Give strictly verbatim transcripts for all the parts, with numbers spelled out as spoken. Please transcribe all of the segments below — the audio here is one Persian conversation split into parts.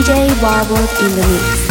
جی Barwood in the mix.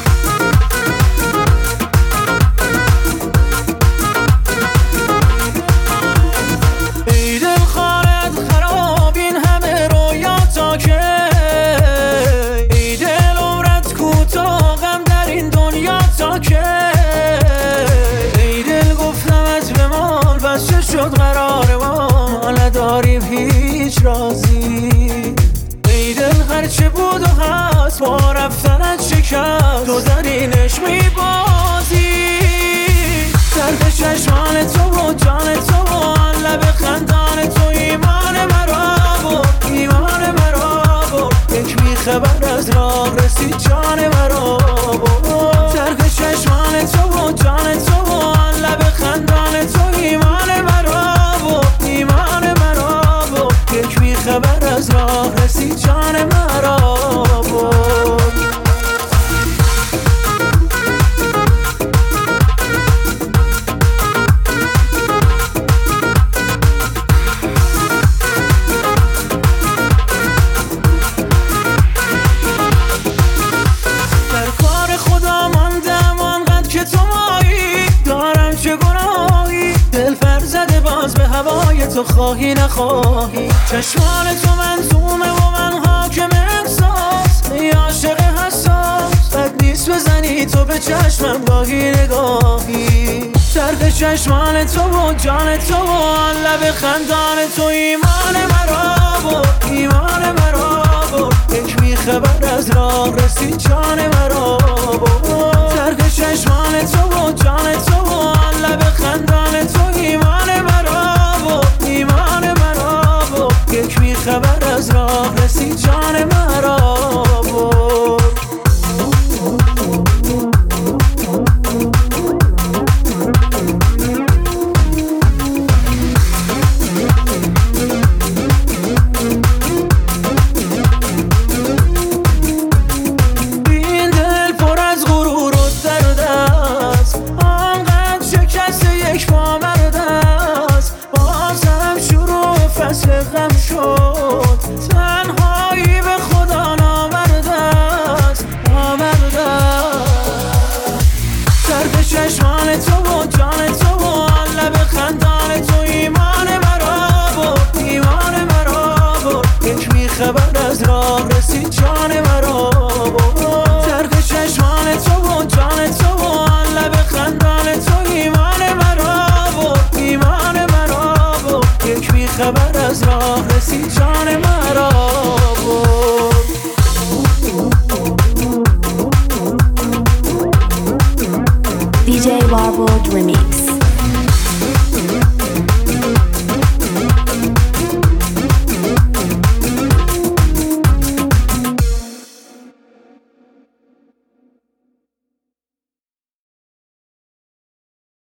شد قرار ما نداریم هیچ رازی. ای دل هرچه بود و هست با رفتنت شکست تو زدینش میبازی. درد چشمان تو و جان تو و آن لب خندان تو ایمان مرا بود، ایمان مرا بود. یک بیخبر از راه رسید جان مرا بود. درد چشمان تو و جان تو و آن لب خندان تو ایمان مرا بود، ایمان مرا بود. یک بیخبر از راه رسید جان مرا بود. در کار خدا ماندم آنقدر که تو مایی، دارم چه گناهی دل فر زده باز به هوای تو خواهی نخواهی. چشمان تو منظومه و من حاکم احساس، ای عاشق حساس بد نیست بزنی تو به چشمم گاهی نگاهی. درد چشمان تو و جان تو و آن لب خندان تو ایمان مرا بود، ایمان مرا بود. یک بیخبر از راه رسید جان مرا بود. درد چشمان تو و جان تو و آن لب خندان تو ایمان مرا بود، ایمان مرا بود. یک بیخبر از راه رسید جان مرا بود. فصل غم شد تنهایی به خدا نامرد است، نامرد است. درد چشمان تو و جان تو و آن لب خندان تو ایمان مرا بود، ایمان مرا بود. یک بیخبر از راه رسید جان مرا بود. درد چشمان تو و جان تو و آن لب خندان تو ایمان مرا بود، ایمان مرا بود. یک بیخبر از راه رسید جان مرا بود. دی جی Barwood Remix.